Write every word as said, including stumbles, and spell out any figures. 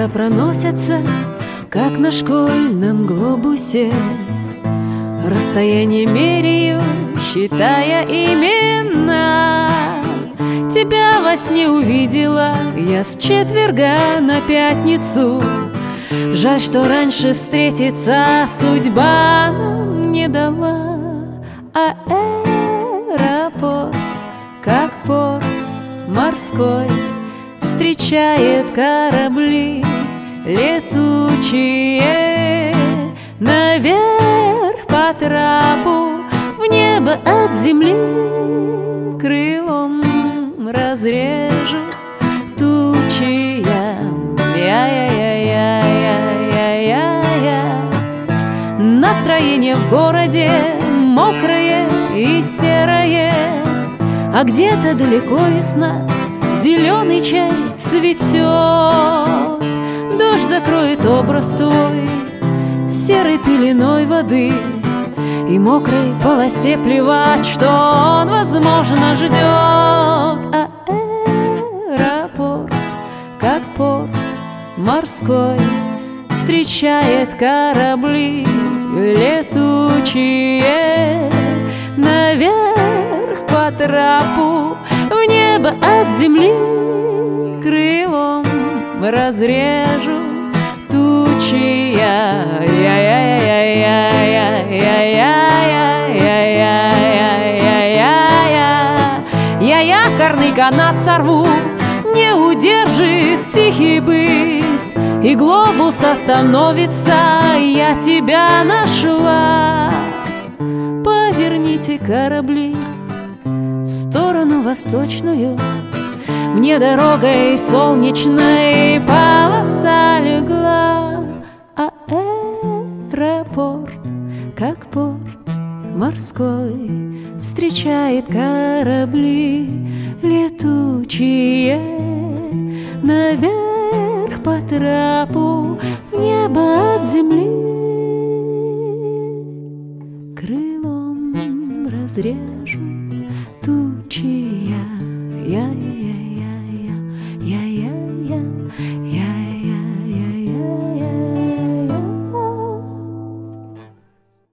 Года проносятся, как на школьном глобусе, расстояние меряю, считая имена. Тебя во сне увидела я с четверга на пятницу. Жаль, что раньше встретиться судьба нам не дала. А аэропорт, как порт морской, встречает корабли летучие. Наверх по трапу, в небо от земли, крылом разрежу тучи. Я-я-я-я-я-я-я. Настроение в городе мокрое и серое, а где-то далеко весна, зеленый чай цветет. Дождь закроет образ твой серой пеленой воды, и мокрой полосе плевать, что он, возможно, ждет. А аэропорт, как порт морской, встречает корабли летучие. Наверх по трапу, в небо от земли, крылом разрежу тучи. Я якорный канат сорву, не удержит тихий быт, и глобус остановится, я тебя нашла. Поверните корабли в сторону восточную, мне дорогой солнечной полоса легла. А аэропорт, как порт морской, встречает корабли летучие. Наверх по трапу, в небо от земли, крылом разрежу